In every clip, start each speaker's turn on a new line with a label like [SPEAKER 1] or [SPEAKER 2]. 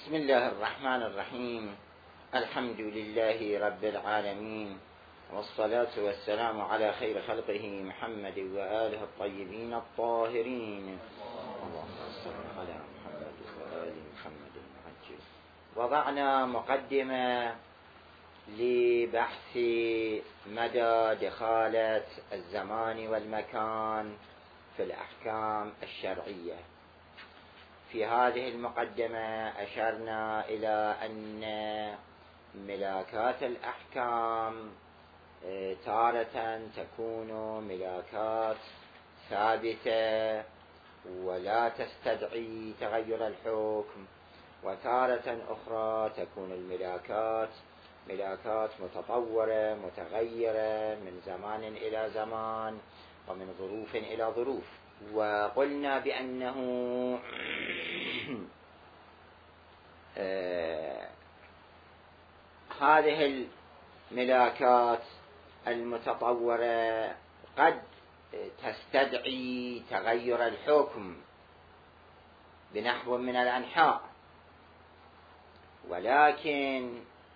[SPEAKER 1] بسم الله الرحمن الرحيم. الحمد لله رب العالمين، والصلاة والسلام على خير خلقه محمد وآله الطيبين الطاهرين. اللهم صل على محمد وآل محمد المعجل. وضعنا مقدمة لبحث مدى دخالة الزمان والمكان في الأحكام الشرعية. في هذه المقدمة أشرنا إلى أن ملاكات الأحكام تارة تكون ملاكات ثابتة ولا تستدعي تغير الحكم، وتارة أخرى تكون الملاكات ملاكات متطورة متغيرة من زمان إلى زمان ومن ظروف إلى ظروف. وقلنا بأنه هذه الملاكات المتطورة قد تستدعي تغير الحكم بنحو من الأنحاء، ولكن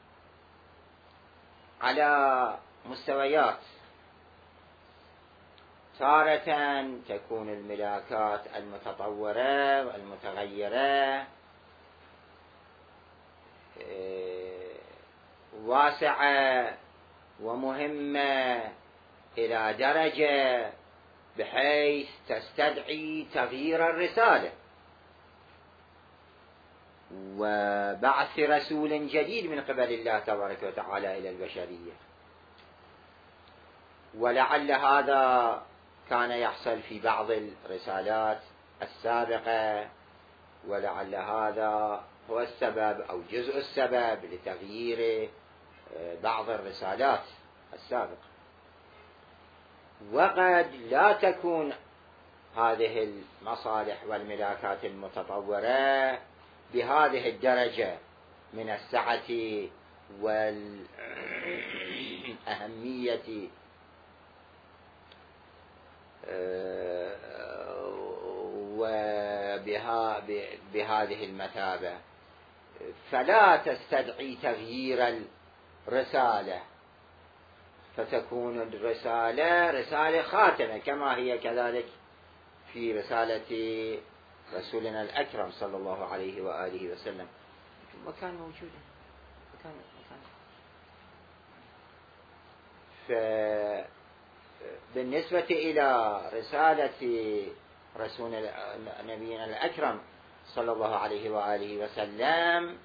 [SPEAKER 1] على مستويات. تارة تكون الملاكات المتطورة والمتغيرة واسعة ومهمة إلى درجة بحيث تستدعي تغيير الرسالة وبعث رسول جديد من قبل الله تبارك وتعالى إلى البشرية. ولعل هذا كان يحصل في بعض الرسالات السابقة، ولعل هذا هو السبب أو جزء السبب لتغيير بعض الرسالات السابقة. وقد لا تكون هذه المصالح والملاكات المتطورة بهذه الدرجة من السعة والأهمية وبهذه المثابة، فلا تستدعي تغيير الرسالة، فتكون الرسالة رسالة خاتمة كما هي كذلك في رسالة رسولنا الأكرم صلى الله عليه وآله وسلم. مكان موجودة مكان. بالنسبة إلى رسالة رسول نبينا الأكرم صلى الله عليه وآله وسلم،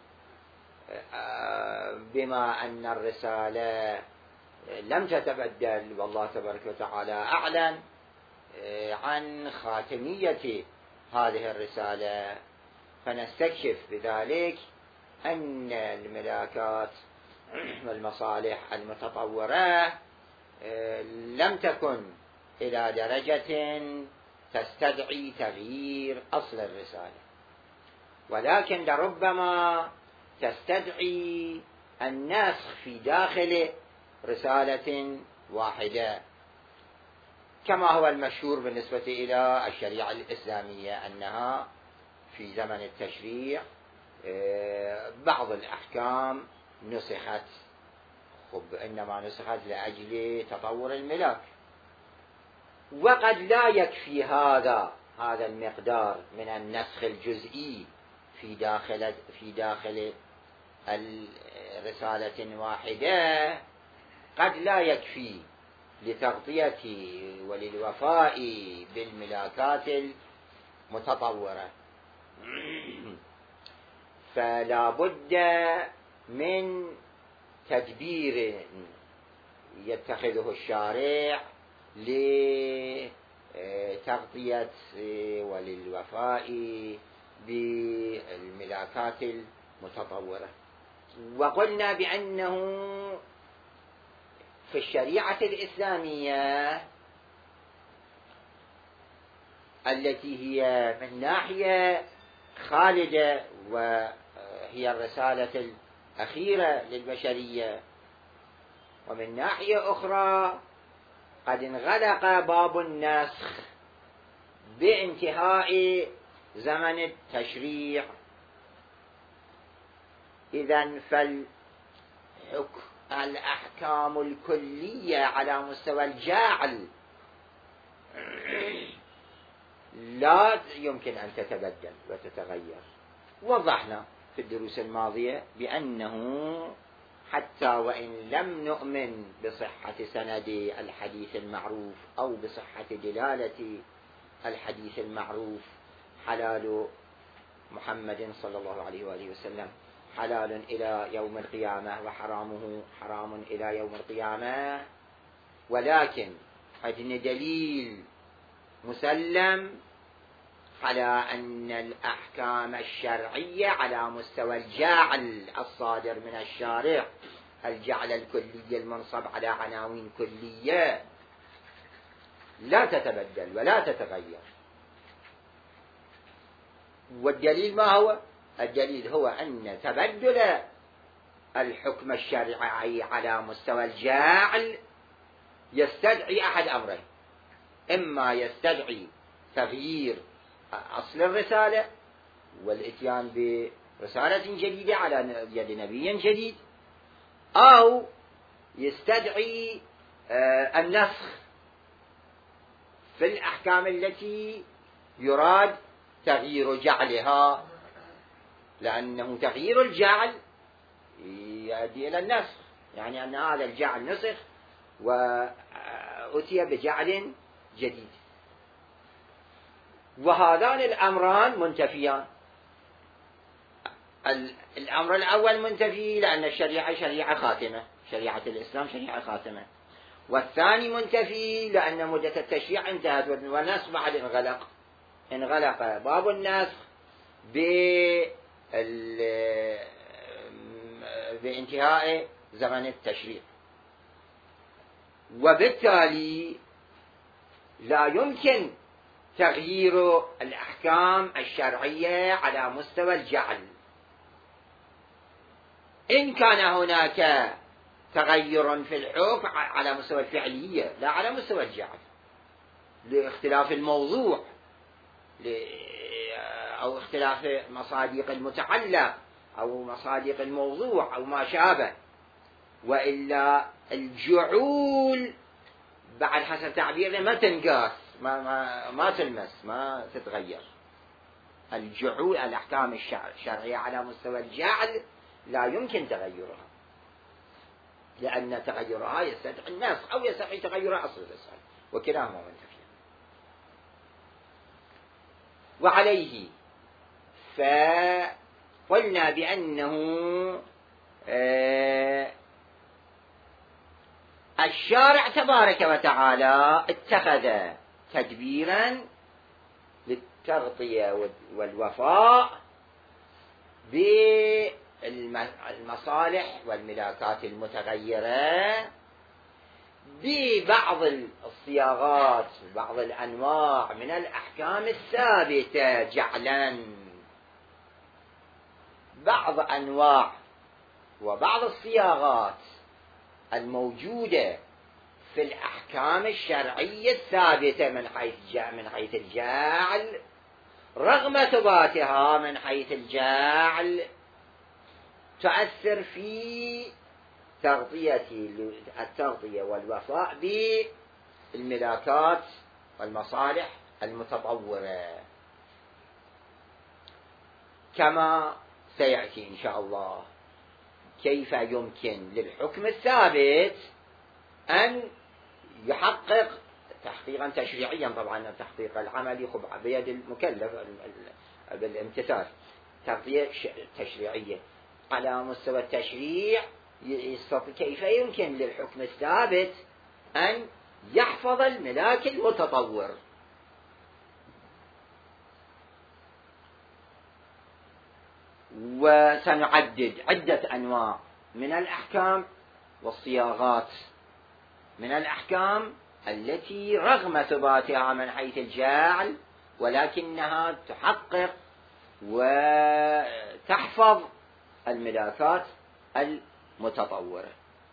[SPEAKER 1] بما أن الرسالة لم تتبدل والله تبارك وتعالى أعلن عن خاتمية هذه الرسالة، فنستكشف بذلك أن الملاكات والمصالح المتطورة لم تكن إلى درجة تستدعي تغيير أصل الرسالة، ولكن لربما تستدعي النسخ في داخل رسالة واحدة، كما هو المشهور بالنسبة إلى الشريعة الإسلامية أنها في زمن التشريع بعض الأحكام نسخت، إنما نسخت لأجل تطور الملاك. وقد لا يكفي هذا المقدار من النسخ الجزئي في داخل الرسالة واحدة، قد لا يكفي لتغطية وللوفاء بالملاكات المتطورة، فلا بد من تدبير يتخذه الشارع لتغطية وللوفاء بالملاكات المتطورة. وقلنا بأنه في الشريعة الإسلامية التي هي من ناحية خالدة وهي الرسالة الأخيرة للبشرية، ومن ناحية أخرى قد انغلق باب النسخ بانتهاء زمن التشريع إذن الأحكام الكلية على مستوى الجاعل لا يمكن أن تتبدل وتتغير. وضحنا في الدروس الماضية بأنه حتى وإن لم نؤمن بصحة سند الحديث المعروف أو بصحة دلالة الحديث المعروف، حلال محمد صلى الله عليه وآله وسلم حلال إلى يوم القيامة وحرامه حرام إلى يوم القيامة، ولكن عندنا دليل مسلم على أن الأحكام الشرعية على مستوى الجعل الصادر من الشارع، الجعل الكلي المنصب على عناوين كلية لا تتبدل ولا تتغير. والدليل ما هو؟ الدليل هو أن تبدل الحكم الشرعي على مستوى الجاعل يستدعي أحد أمرين: إما يستدعي تغيير أصل الرسالة والإتيان برسالة جديدة على يد نبي جديد، أو يستدعي النسخ في الأحكام التي يراد تغيير جعلها، لأنه تغيير الجعل يؤدي إلى النسخ، يعني أن هذا الجعل نسخ وأتي بجعل جديد. وهذان الأمران منتفيان. الأمر الأول منتفي لأن الشريعة شريعة خاتمة، شريعة الإسلام شريعة خاتمة. والثاني منتفي لأن مدة التشريع انتهت والنسخ بعد انغلق باب النسخ بانتهاء زمن التشريع، وبالتالي لا يمكن تغيير الأحكام الشرعية على مستوى الجعل. إن كان هناك تغير في الحكم على مستوى الفعلية لا على مستوى الجعل، لاختلاف الموضوع أو اختلاف مصادق المتعلق أو مصادق الموضوع أو ما شابه، وإلا الجعول بعد حسب تعبيرنا ما تنقاس، ما تلمس، ما تتغير. الجعول الأحكام الشرعية على مستوى الجعل لا يمكن تغيرها، لأن تغيرها يستدعي النسخ أو يستدعي تغير أصل الرسالة، وكلاهما منتفيان. وعليه فقلنا بأنه الشارع تبارك وتعالى اتخذ تدبيرا للتغطية والوفاء بالمصالح والملاكات المتغيرة ببعض الصياغات وبعض الأنواع من الأحكام الثابتة جعلا. بعض أنواع وبعض الصياغات الموجودة في الأحكام الشرعية الثابتة من حيث الجعل، رغم ثباتها من حيث الجعل، تؤثر في التغطية والوفاء بالملاكات والمصالح المتطورة، كما سيأتي إن شاء الله كيف يمكن للحكم الثابت أن يحقق تحقيقا تشريعيا. طبعا التحقيق العملي بيد المكلف بالامتثال، تغطية تشريعية على مستوى التشريع. كيف يمكن للحكم الثابت أن يحفظ الملاك المتطور؟ وسنعدد عدة أنواع من الأحكام والصياغات من الأحكام التي رغم ثباتها من حيث الجعل ولكنها تحقق وتحفظ الملاكات المتطورة.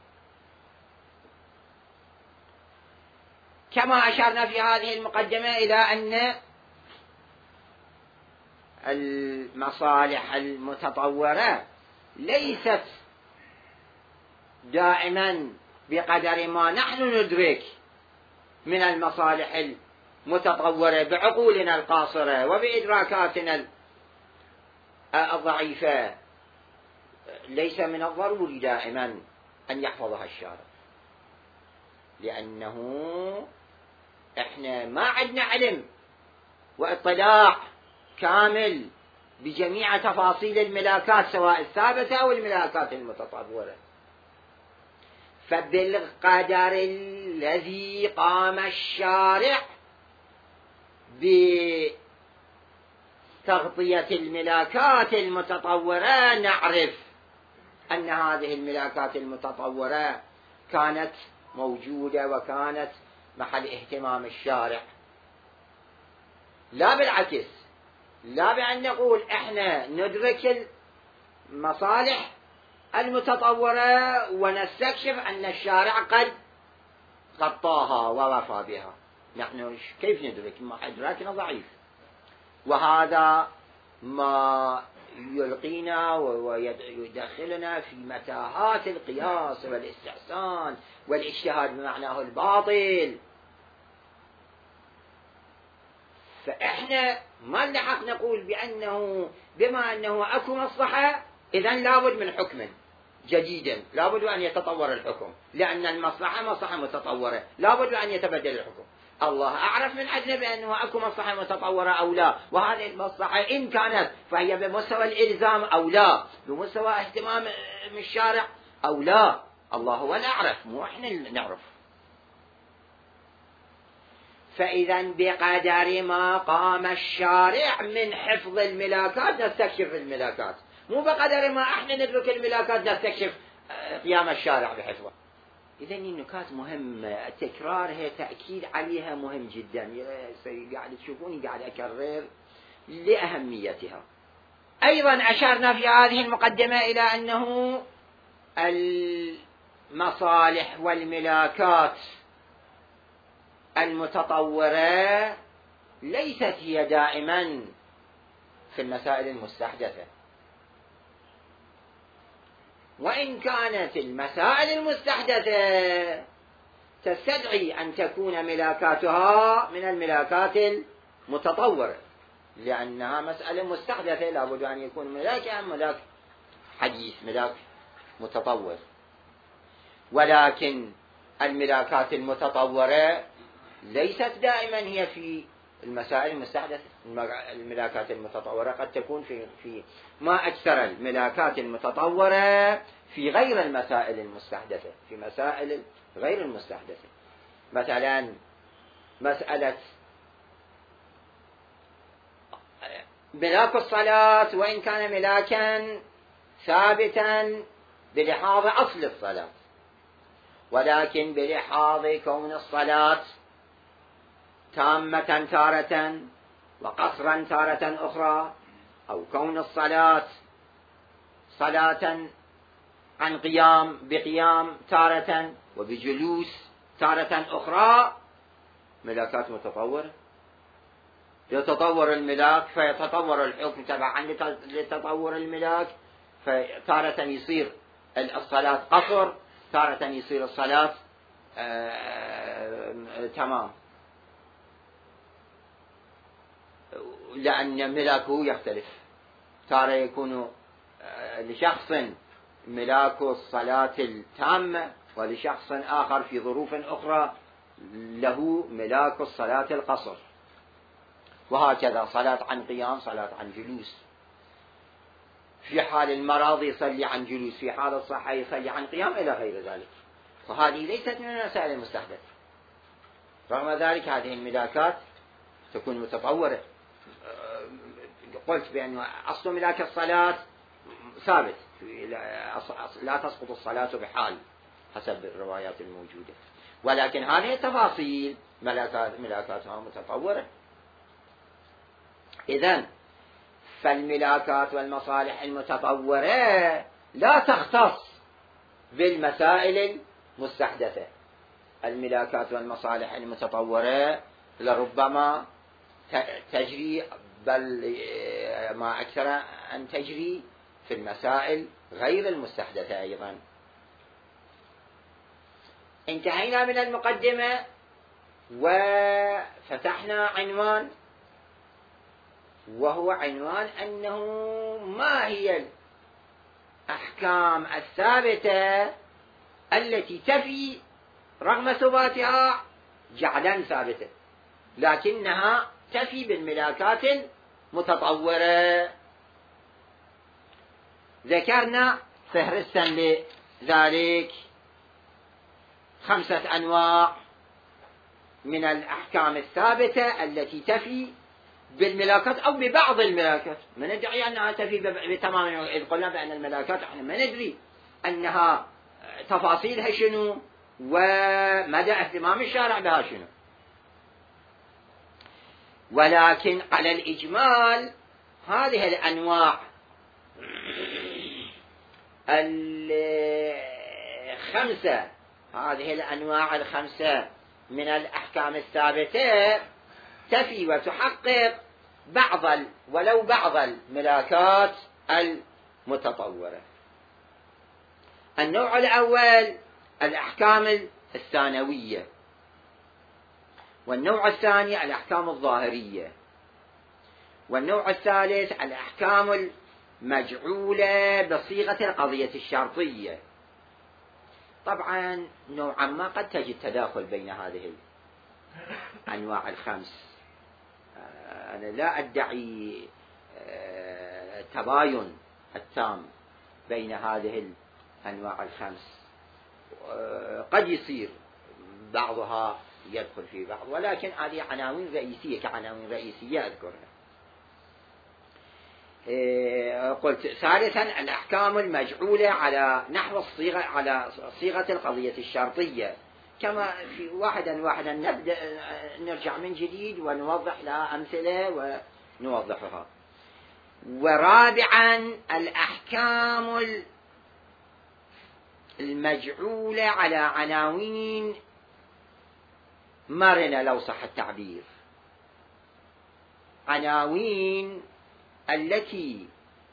[SPEAKER 1] كما أشرنا في هذه المقدمة إلى أن المصالح المتطورة ليست دائما بقدر ما نحن ندرك من المصالح المتطورة بعقولنا القاصرة وبإدراكاتنا الضعيفة. ليس من الضروري دائما أن يحفظها الشارع، لأنه إحنا ما عندنا علم واطلاع كامل بجميع تفاصيل الملاكات سواء الثابتة أو الملاكات المتطورة. فبالقدر الذي قام الشارع بتغطية الملاكات المتطورة نعرف أن هذه الملاكات المتطورة كانت موجودة وكانت محل اهتمام الشارع، لا بالعكس، لا بأن نقول احنا ندرك المصالح المتطورة ونستكشف أن الشارع قد غطاها ووفى بها. نحن كيف ندرك؟ إدراكنا ضعيف، وهذا ما يلقينا ويدخلنا في متاهات القياس والاستحسان والاجتهاد بمعناه الباطل. فإحنا ما نلحق نقول بأنه بما أنه أكو مصلحة إذن لابد من حكم جديد، لابد أن يتطور الحكم، لأن المصلحة مصلحة متطورة، لابد أن يتبدل الحكم. الله أعرف من عندنا بأنه أكو مصلحة متطورة أو لا، وهذه المصلحة إن كانت فهي بمستوى الإلزام أو لا، بمستوى اهتمام الشارع أو لا. الله هو الأعرف، مو إحنا اللي نعرف. فإذا بقدر ما قام الشارع من حفظ الملاكات نستكشف الملاكات، مو بقدر ما احنا ندرك الملاكات نستكشف قيام الشارع بحفظه. إذا النكات مهمة، التكرار هي تأكيد عليها مهم جدا. قاعد تشوفوني قاعد أكرر لأهميتها. أيضا أشرنا في هذه المقدمة إلى أنه المصالح والملاكات المتطورة ليست هي دائما في المسائل المستحدثة، وإن كانت المسائل المستحدثة تستدعي أن تكون ملاكاتها من الملاكات المتطورة، لأنها مسألة مستحدثة لابد أن يكون ملاكها ملاك حديث، ملاك متطور. ولكن الملاكات المتطورة ليست دائما هي في المسائل المستحدثة. الملاكات المتطورة قد تكون في ما أكثر الملاكات المتطورة في غير المسائل المستحدثة، في مسائل غير المستحدثة. مثلا مسألة ملاك الصلاة وإن كان ملاكا ثابتا بلحاظ أصل الصلاة، ولكن بلحاظ كون الصلاة تامة تارة وقصرا تارة أخرى، أو كون الصلاة صلاة عن قيام بقيام تارة وبجلوس تارة أخرى، ملاكات متطورة. يتطور الملاك فيتطور الحكم تبعا لتطور الملاك، فتارة يصير الصلاة قصر، تارة يصير الصلاة تمام، لأن ملاكه يختلف. تارة يكون لشخص ملاك الصلاة التامة، ولشخص آخر في ظروف أخرى له ملاك الصلاة القصر، وهكذا صلاة عن قيام، صلاة عن جلوس. في حال المرض يصلي عن جلوس، في حال الصحة يصلي عن قيام، إلى غير ذلك. فهذه ليست من المسائل المستحدثة. رغم ذلك هذه الملاكات تكون متطورة. قلت بأن أصل ملاك الصلاة ثابت، لا تسقط الصلاة بحال حسب الروايات الموجودة، ولكن هذه التفاصيل ملاكاتها متطورة. إذن فالملاكات والمصالح المتطورة لا تختص بالمسائل المستحدثة. الملاكات والمصالح المتطورة لربما تجري، بل ما أكثر أن تجري في المسائل غير المستحدثة أيضا. انتهينا من المقدمة وفتحنا عنوان، وهو عنوان أنه ما هي الأحكام الثابتة التي تفي رغم ثباتها جعلا ثابتة، لكنها تفي بالملاكات المتطورة. ذكرنا فهرسا لذلك 5 أنواع من الأحكام الثابتة التي تفي بالملاكات أو ببعض الملاكات. ما ندعي أنها تفي بتمام، إذ قلنا بأن الملاكات احنا ما ندري أنها تفاصيلها شنو ومدى اهتمام الشارع بها شنو، ولكن على الإجمال هذه الأنواع 5، هذه الأنواع 5 من الأحكام الثابتة تفي وتحقق ولو بعض الملاكات المتطورة. النوع الأول الأحكام الثانوية، والنوع الثاني الأحكام الظاهرية، والنوع الثالث الأحكام المجعولة بصيغة القضية الشرطية. طبعا نوعا ما قد تجد تداخل بين هذه الأنواع 5. أنا لا أدعي التباين التام بين هذه الأنواع 5، قد يصير بعضها يدخل في بعض، ولكن هذه عناوين رئيسية كعناوين رئيسية أذكرها. قلت ثالثا الأحكام المجعولة على نحو الصيغة، على صيغة القضية الشرطية، كما في واحدا نبدأ نرجع من جديد ونوضح لها أمثلة ونوضحها. ورابعا الأحكام المجعولة على عناوين مرنة لو صح التعبير، عناوين التي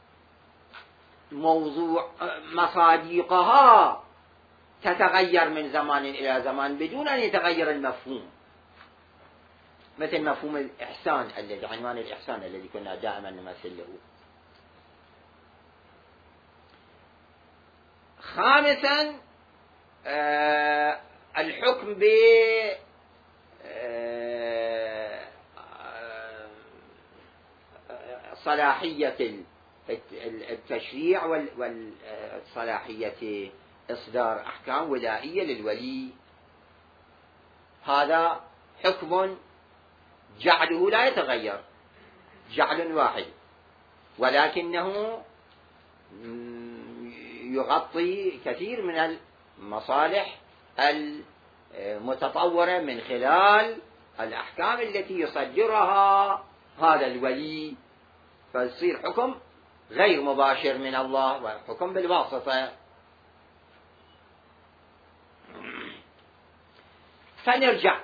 [SPEAKER 1] موضوع مصادقها تتغير من زمان إلى زمان بدون أن يتغير المفهوم، مثل مفهوم الإحسان الذي عنوان الإحسان الذي كنا دائما نمثل له. خامسا الحكم بصلاحية التشريع والصلاحية إصدار أحكام ولائية للولي. هذا حكم جعله لا يتغير، جعل واحد، ولكنه يغطي كثير من المصالح المتطورة من خلال الأحكام التي يصدرها هذا الولي، فيصير حكم غير مباشر من الله وحكم بالواسطة. فنرجع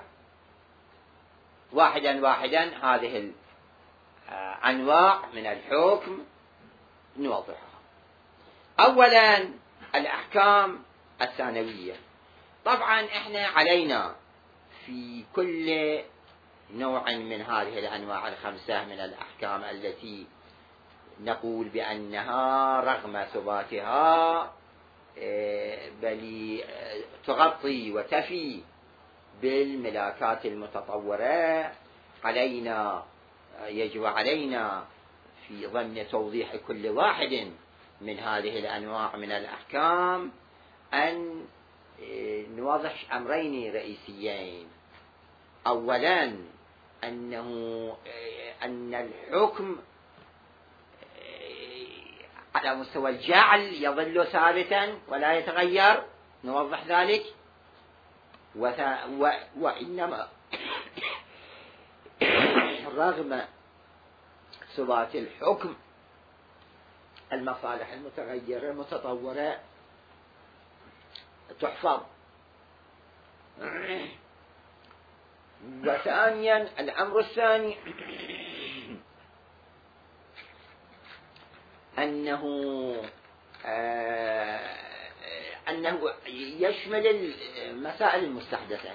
[SPEAKER 1] واحدا هذه الأنواع من الحكم نوضحها. أولا الأحكام الثانوية. طبعا احنا علينا في كل نوع من هذه الأنواع 5 من الأحكام التي نقول بأنها رغم ثباتها بل تغطي وتفي بالملاكات المتطورة، يجب علينا في ضمن توضيح كل واحد من هذه الأنواع من الأحكام أن نوضح أمرين رئيسيين. أولا أن الحكم على مستوى الجعل يظل ثابتا ولا يتغير، نوضح ذلك. وإنما رغم ثبات الحكم المصالح المتغيرة المتطورة تحفظ. وثانيا الأمر الثاني أنه يشمل المسائل المستحدثة،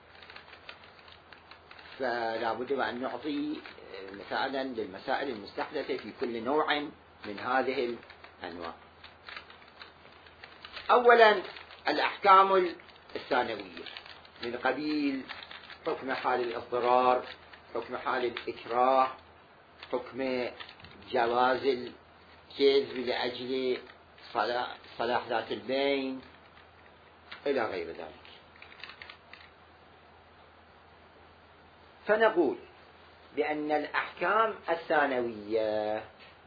[SPEAKER 1] فلا بد أن نعطي مثالا للمسائل المستحدثة في كل نوع من هذه الأنواع. أولا الأحكام الثانوية من قبيل حكم حال الاضطرار، حكم حال الإكراه، حكم جواز الكذب لأجل صلاح ذات البين إلى غير ذلك. فنقول بأن الأحكام الثانوية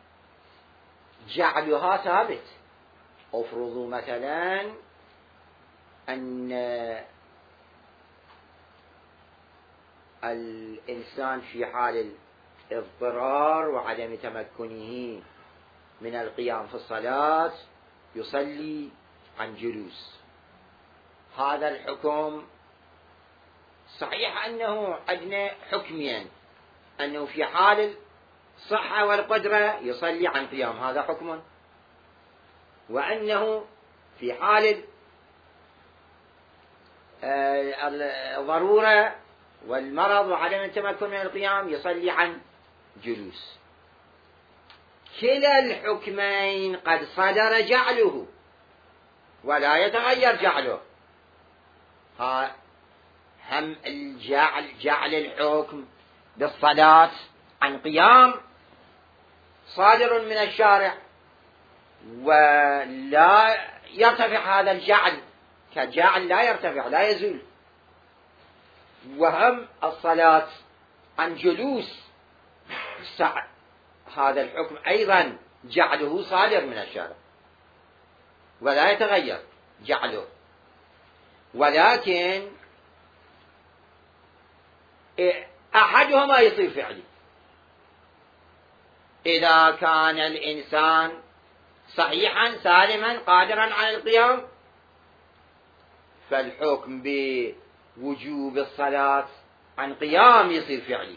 [SPEAKER 1] جعلها ثابت. افرضوا مثلا أن الإنسان في حال الاضطرار وعدم تمكنه من القيام في الصلاة يصلي عن جلوس. هذا الحكم صحيح أنه عندنا حكمين، أنه في حال الصحة والقدرة يصلي عن قيام، هذا حكم، وأنه في حال الضرورة والمرض وعدم التمكن من القيام يصلي عن جلوس. كلا الحكمين قد صدر جعله ولا يتغير جعله. هم جعل الحكم بالصلاة عن قيام صادر من الشارع ولا يرتفع هذا الجعل كجعل لا يرتفع لا يزول. وهم الصلاة عن جلوس هذا الحكم أيضا جعله صادر من الشارع ولا يتغير جعله، ولكن أحدهما يصير فعلي. إذا كان الإنسان صحيحا سالما قادرا على القيام فالحكم بوجوب الصلاة عن قيام يصير فعلي،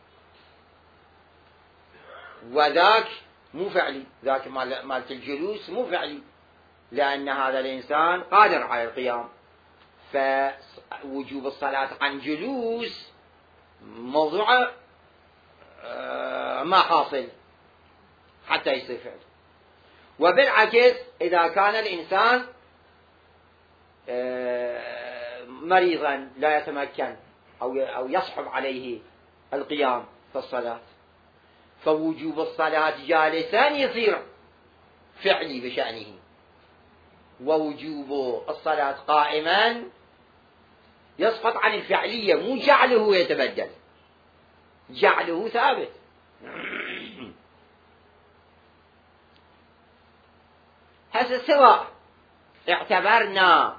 [SPEAKER 1] وذاك مو فعلي، ذاك مالت الجلوس مو فعلي، لأن هذا الإنسان قادر على القيام، فوجوب الصلاة عن جلوس موضوع ما حاصل حتى يصير فعل. وبالعكس إذا كان الإنسان مريضا لا يتمكن أو يصعب عليه القيام في الصلاة فوجوب الصلاة جالسا يصير فعلي بشأنه، ووجوب الصلاة قائما يسقط عن الفعلية، مو جعله يتبدل، جعله ثابت. هسه سواء اعتبرنا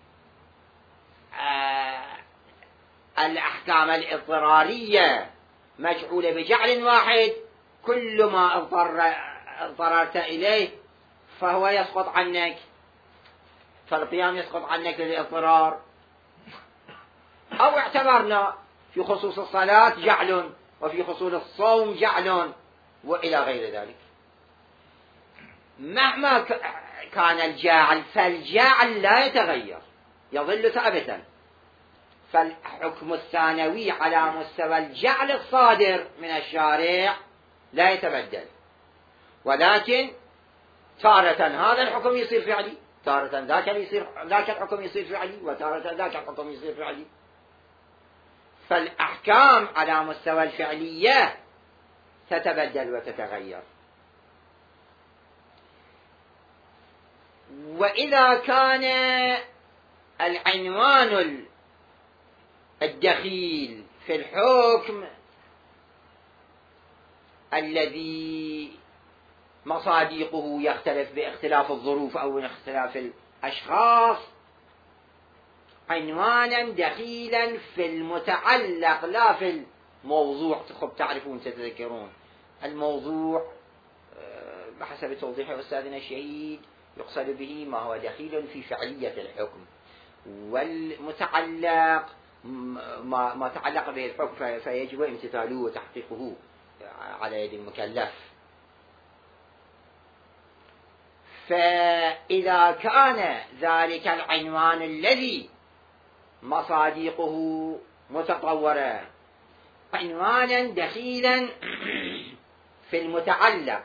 [SPEAKER 1] الأحكام الاضطرارية مجعولة بجعل واحد، كل ما اضطررت إليه فهو يسقط عنك، فالقيام يسقط عنك للاضطرار، أو اعتبرنا في خصوص الصلاة جعل وفي خصوص الصوم جعل وإلى غير ذلك. مهما كان الجاعل فالجاعل لا يتغير يظل ثابتا، فالحكم الثانوي على مستوى الجعل الصادر من الشارع لا يتبدل، ولكن تارة هذا الحكم يصير فعلي، تارة ذاك الحكم يصير فعلي، وتارة ذاك الحكم يصير فعلي. فالأحكام على مستوى الفعلية تتبدل وتتغير. وإذا كان العنوان الدخيل في الحكم الذي مصادقه يختلف باختلاف الظروف أو اختلاف الأشخاص، عنوانا دخيلا في المتعلق لا في الموضوع. تعرفون تتذكرون الموضوع بحسب توضيح أستاذنا الشهيد يقصد به ما هو دخيل في فعلية الحكم، والمتعلق ما تعلق به الحكم فيجب امتثاله وتحقيقه على يد المكلف. فإذا كان ذلك العنوان الذي مصادقه متطورة عنوانا دخيلا في المتعلق،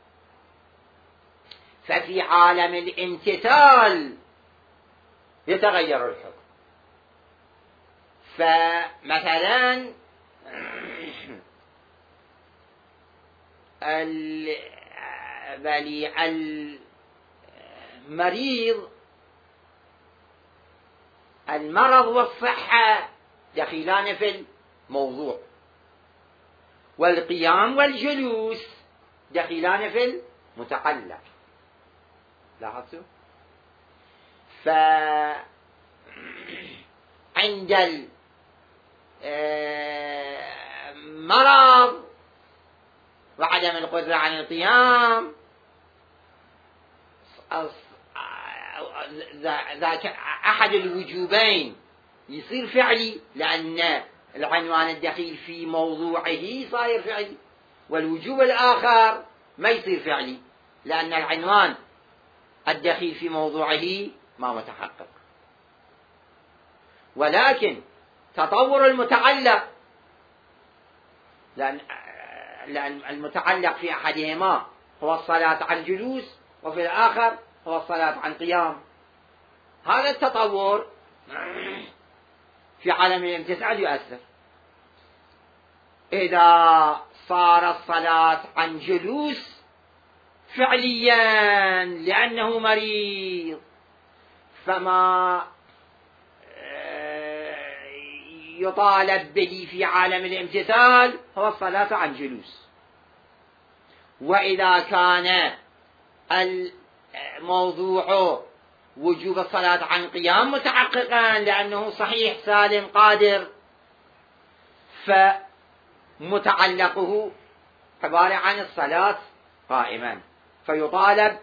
[SPEAKER 1] ففي عالم الامتثال يتغير الحكم. فمثلا المريض، المرض والصحة دخيلان في الموضوع، والقيام والجلوس دخيلان في المتعلق. لاحظتوا؟ فعند المرض وعدم القدرة على القيام ذاك أحد الوجوبين يصير فعلي، لأن العنوان الدخيل في موضوعه صاير فعلي، والوجوب الآخر ما يصير فعلي لأن العنوان الدخيل في موضوعه ما متحقق. ولكن تطور المتعلق، لأن المتعلق في أحدهما هو الصلاة عن جلوس، وفي الآخر هو الصلاة عن قيام. هذا التطور في عالم الامتثال يؤثر. إذا صار الصلاة عن جلوس فعليا لأنه مريض، فما يطالب به في عالم الامتثال هو الصلاة عن جلوس. وإذا كان الموضوع وجوب الصلاة عن قيام متحققا لأنه صحيح سالم قادر، فمتعلقه عبارة عن الصلاة قائما، فيطالب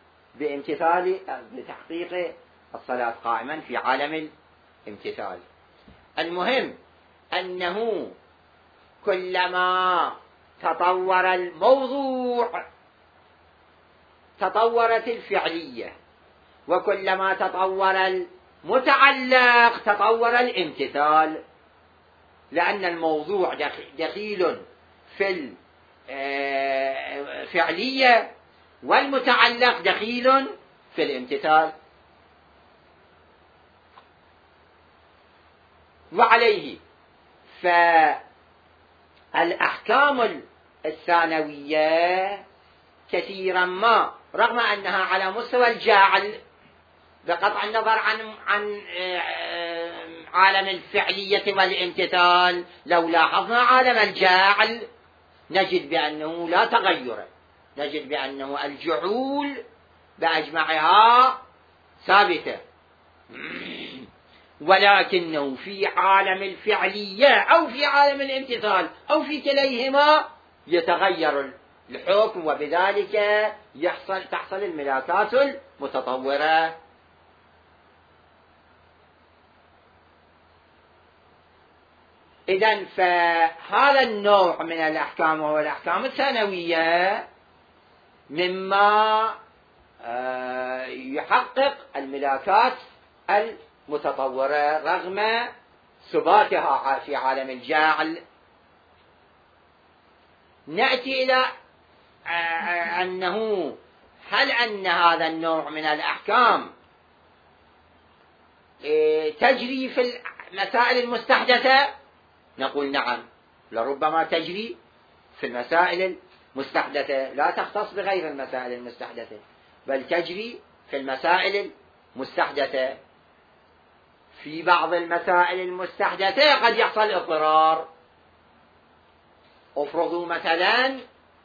[SPEAKER 1] بتحقيق الصلاة قائما في عالم الامتثال. المهم أنه كلما تطور الموضوع تطورت الفعلية، وكلما تطور المتعلق تطور الامتثال، لأن الموضوع دخيل في الفعلية والمتعلق دخيل في الامتثال. وعليه فالأحكام الثانوية كثيرا ما رغم أنها على مستوى الجاعل بقطع النظر عن عالم الفعلية والامتثال، لو لاحظنا عالم الجاعل نجد بأنه لا تغير، نجد بأنه الجعول بأجمعها ثابتة، ولكنه في عالم الفعلية أو في عالم الامتثال أو في كليهما يتغير الحكم، وبذلك تحصل الملاكات المتطورة. إذن فهذا النوع من الأحكام وهو الأحكام الثانوية مما يحقق الملاكات المتطورة رغم ثباتها في عالم الجاعل. نأتي إلى أنه هل أن هذا النوع من الأحكام تجري في المسائل المستحدثة؟ نقول نعم، لربما تجري في المسائل المستحدثة، لا تختص بغير المسائل المستحدثة، بل تجري في المسائل المستحدثة. في بعض المسائل المستحدثة قد يحصل اضطرار. افرضوا مثلا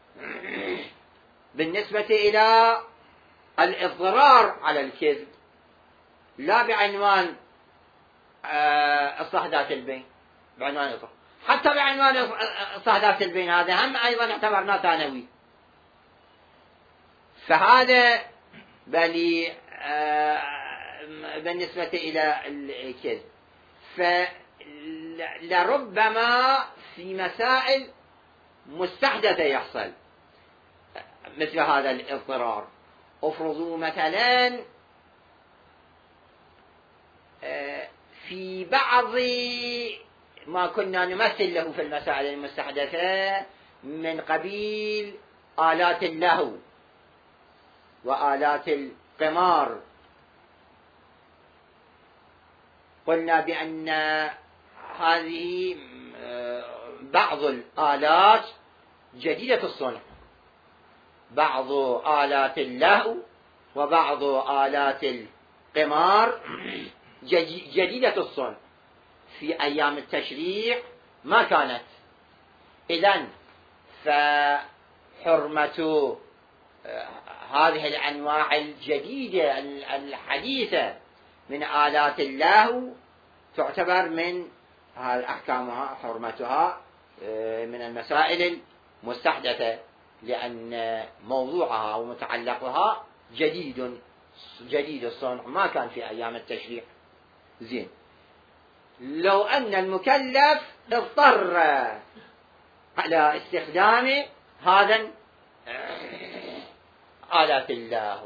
[SPEAKER 1] بالنسبة إلى الاضطرار على الكذب، لا بعنوان إصلاح ذات البين، بعنوان إضطرار، حتى بعنوان إصلاح ذات البين هذا هم أيضا اعتبرنا ثانوي. فهذا بل بالنسبة إلى الكذب. فلربما في مسائل مستحدثة يحصل مثل هذا الاضطرار، افرضوا مثلا في بعض ما كنا نمثل له في المسائل المستحدثة من قبيل آلات اللهو وآلات القمار، قلنا بأن هذه بعض الآلات جديدة الصنع، بعض آلات اللهو وبعض آلات القمار جديدة الصنع، في أيام التشريع ما كانت. إذن فحرمة هذه الأنواع الجديدة الحديثة من آلات اللهو تعتبر من أحكامها، حرمتها من المسائل المستحدثة، لأن موضوعها ومتعلقها جديد الصنع، ما كان في أيام التشريع. زين، لو أن المكلف اضطر على استخدام هذا آلات اللهو،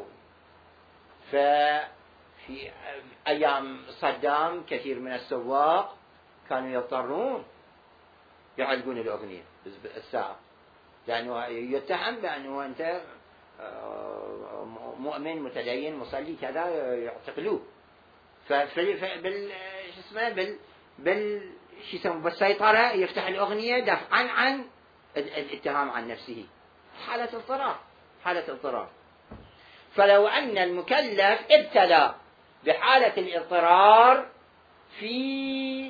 [SPEAKER 1] ففي أيام صدام كثير من السواق كانوا يضطرون يعلقون الأغنية الساعة، لأنه يتهم بأنه أنت مؤمن متدين مصلي كذا، يعتقلوه. بالسيطرة يفتح الأغنية دفعا عن الاتهام عن نفسه. حالة اضطرار. فلو أن المكلف ابتلى بحالة الاضطرار في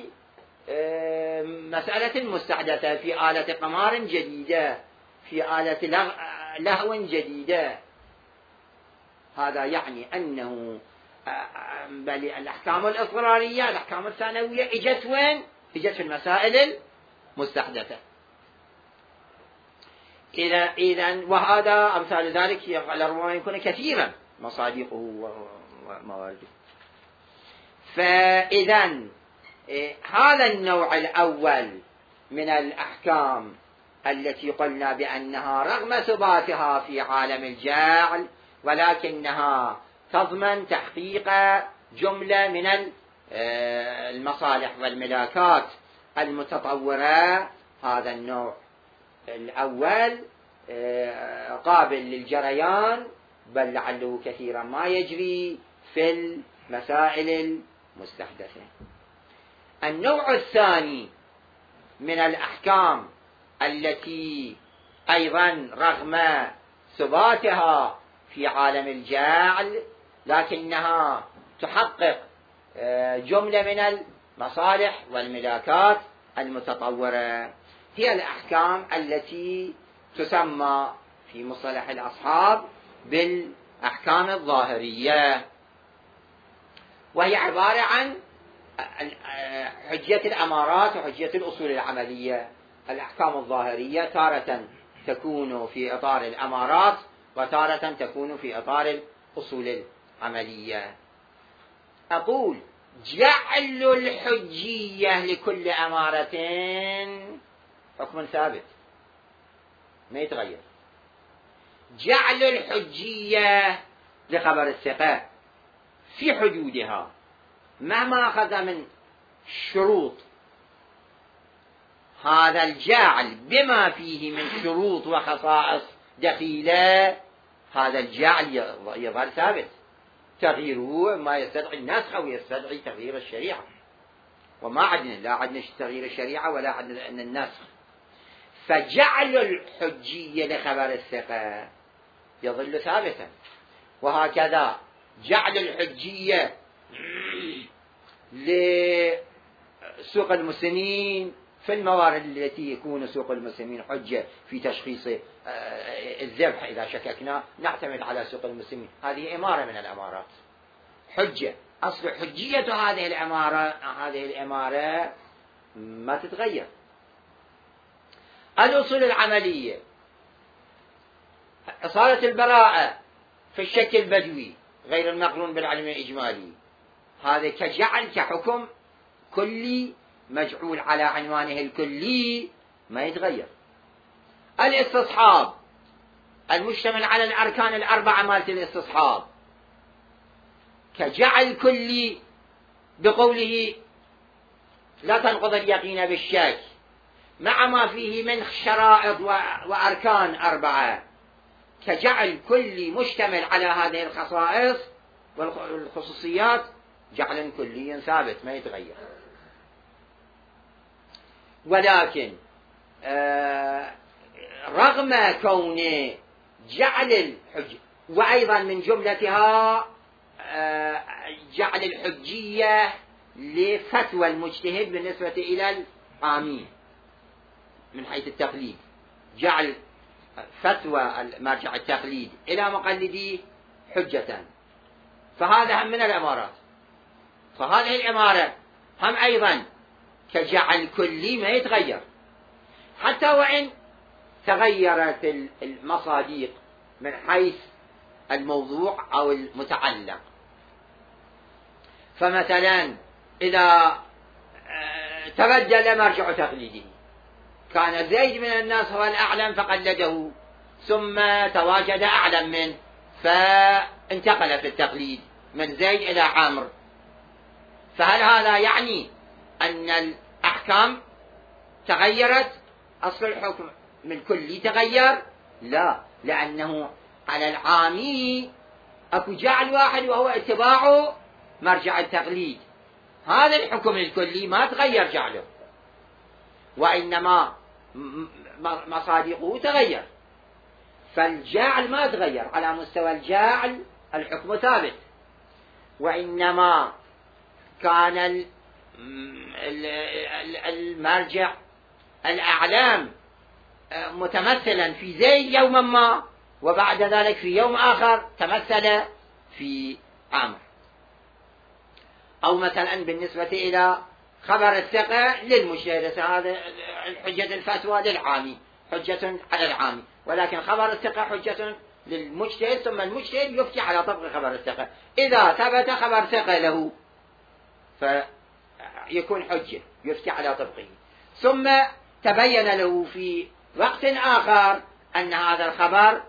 [SPEAKER 1] مسألة مستحدثة، في آلة قمار جديدة، في آلة لهو جديدة، هذا يعني أنه بل الأحكام الإضطرارية، الأحكام الثانوية إجت وين؟ إجت في المسائل المستحدثة. إذن وهذا أمثال ذلك لربما يكون كثيرا مصادقه وموارده. فإذن هذا النوع الأول من الأحكام التي قلنا بأنها رغم ثباتها في عالم الجعل ولكنها تضمن تحقيق جملة من المصالح والملاكات المتطورة، هذا النوع الأول قابل للجريان، بل لعله كثيرا ما يجري في المسائل المستحدثة. النوع الثاني من الأحكام التي أيضا رغم ثباتها في عالم الجعل لكنها تحقق جملة من المصالح والملاكات المتطورة، هي الأحكام التي تسمى في مصطلح الأصحاب بالأحكام الظاهرية، وهي عبارة عن حجية الأمارات وحجية الأصول العملية. الأحكام الظاهرية تارة تكون في إطار الأمارات وتارة تكون في إطار الأصول العملية. أقول جعل الحجية لكل أمارة حكم ثابت ما يتغير. جعل الحجية لخبر الثقة في حدودها مهما أخذ من شروط، هذا الجعل بما فيه من شروط وخصائص دخيلة، هذا الجعل يظل ثابت، تغييره ما يستدعي النسخ أو يستدعي تغيير الشريعة، وما عدنا لا عدنا تغيير الشريعة ولا عدنا النسخ. فجعل الحجية لخبر الثقة يظل ثابتا، وهكذا جعل الحجية لسوق المسلمين في الموارد التي يكون سوق المسلمين حجة في تشخيص الذبح، إذا شككنا نعتمد على سوق المسلمين، هذه إمارة من الأمارات حجة. أصل حجية هذه الإمارة ما تتغير. الأصول العملية، إصالة البراءة في الشك البدوي غير المقرون بالعلم الإجمالي، هذا كجعل كحكم كلي مجعول على عنوانه الكلي ما يتغير. الاستصحاب المشتمل على الأركان الأربعة مالت الاستصحاب، كجعل كلي بقوله لا تنقض اليقين بالشك، مع ما فيه من شرائط وأركان أربعة، كجعل كلي مشتمل على هذه الخصائص والخصوصيات جعل كلي ثابت ما يتغير. ولكن رغم كون جعل الحج، وأيضا من جملتها جعل الحجية لفتوى المجتهد بالنسبة إلى العامين من حيث التقليد، جعل فتوى مرجع التقليد إلى مقلديه حجة، فهذا هم من الأمارات. فهذه الأمارة هم أيضا كجعل كلي ما يتغير، حتى وإن تغيرت المصاديق من حيث الموضوع أو المتعلق. فمثلا إذا تبدل مرجع تقليده، كان زيد من الناس هو الأعلم فقلده، ثم تواجد أعلم منه فانتقل في التقليد من زيد إلى عمرو، فهل هذا يعني أن الأحكام تغيرت؟ أصل الحكم من كلي تغير؟ لا، لأنه على العامي أكو جعل واحد وهو اتباع مرجع التقليد، هذا الحكم الكلي ما تغير جعله، وإنما مصادقه تغير. فالجعل ما تغير، على مستوى الجعل الحكم ثابت، وإنما كان المرجع الأعلام متمثلا في زيد يوما ما، وبعد ذلك في يوم آخر تمثل في عمرو. أو مثلا بالنسبة إلى خبر الثقة للمجتهد، هذا الحجة الفتوى للعامي حجة على العامي، ولكن خبر الثقة حجة للمجتهد، ثم المجتهد يفتي على طبق خبر الثقة. إذا ثبت خبر ثقة له فيكون حجة يفتي على طبقه، ثم تبين له في وقت آخر أن هذا الخبر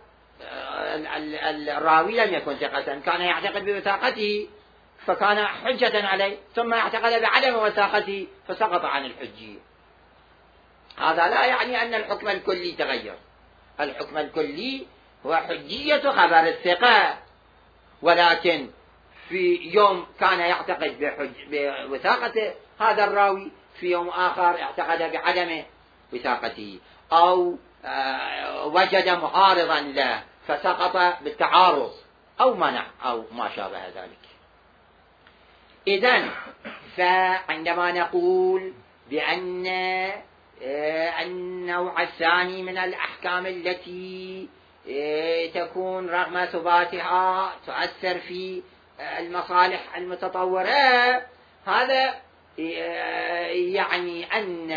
[SPEAKER 1] الراوي لم يكن ثقة، كان يعتقد بوثاقته فكان حجة عليه، ثم اعتقد بعدم وثاقته فسقط عن الحجية. هذا لا يعني أن الحكم الكلي تغير، الحكم الكلي هو حجية خبر الثقة، ولكن في يوم كان يعتقد بوثاقة هذا الراوي، في يوم آخر اعتقد بعدم وثاقته، أو وجد معارضا له فسقط بالتعارض أو منع أو ما شابه ذلك. إذن فعندما نقول بأن النوع الثاني من الأحكام التي تكون رغم ثباتها تؤثر في المصالح المتطورة، هذا يعني أن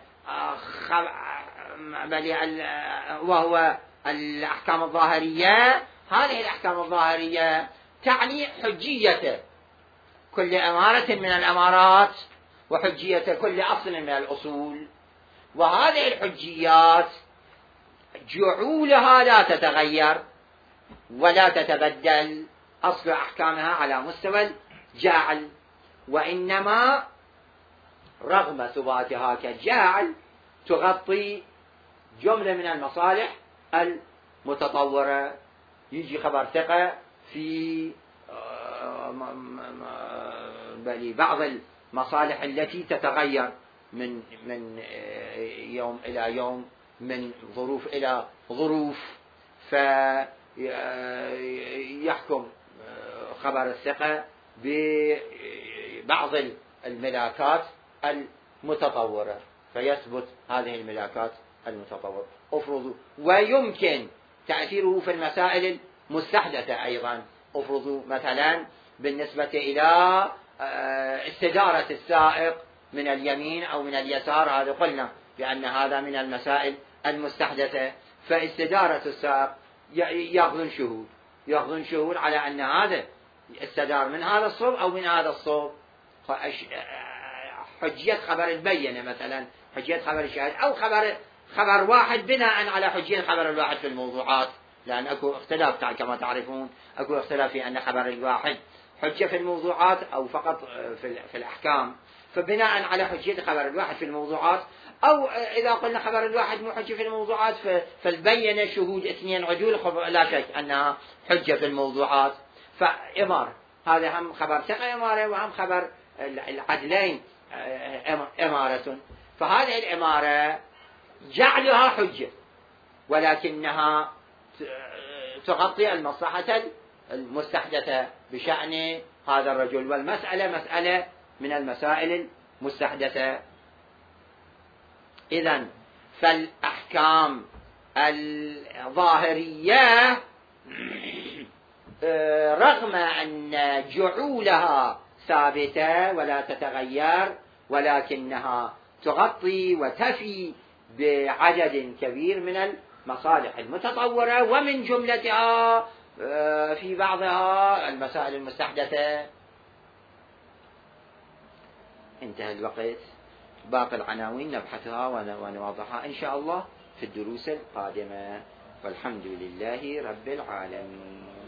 [SPEAKER 1] وهو الأحكام الظاهرية، هذه الأحكام الظاهرية تعني حجية كل أمارة من الأمارات وحجية كل أصل من الأصول، وهذه الحجيات جعولها لا تتغير ولا تتبدل، أصل أحكامها على مستوى الجعل، وإنما رغم ثباتها كجعل تغطي جملة من المصالح المتطورة. يجي خبر ثقة في بعض المصالح التي تتغير من يوم إلى يوم، من ظروف إلى ظروف، فيحكم خبر الثقة ببعض الملاكات المتطورة، فيثبت هذه الملاكات المتطورة. افرضوا، ويمكن تأثيره في المسائل المستحدثة أيضا. افرضوا مثلا بالنسبة إلى استدارة السائق من اليمين أو من اليسار، هذا قلنا بأن هذا من المسائل المستحدثة، فاستدارة السائق يأخذون شهود على أن هذا استدار من هذا الصوب أو من هذا الصوب. حجية خبر البينة مثلا، حجية خبر الشاهد، أو خبر واحد بناء على حجية خبر الواحد في الموضوعات لأن أكو اختلاف كما تعرفون، أكو اختلاف في أن خبر الواحد حجة في الموضوعات أو فقط في الأحكام. فبناء على حجية خبر الواحد في الموضوعات، أو إذا قلنا خبر الواحد مو حجة في الموضوعات فالبينة شهود اثنين عدول، لا شك أنها حجة في الموضوعات. فإمارة هذا هم خبر ثقة إمارة، وهم خبر العدلين إمارة. فهذه الإمارة جعلها حجة، ولكنها تغطي المصلحة المستحدثة بشأن هذا الرجل، والمسألة مسألة من المسائل المستحدثة. إذن فالأحكام الظاهرية رغم أن جعولها ثابتة ولا تتغير، ولكنها تغطي وتفي بعدد كبير من المصالح المتطورة، ومن جملتها في بعضها المسائل المستحدثة. انتهى الوقت. باقي العناوين نبحثها ونوضحها إن شاء الله في الدروس القادمة، والحمد لله رب العالمين.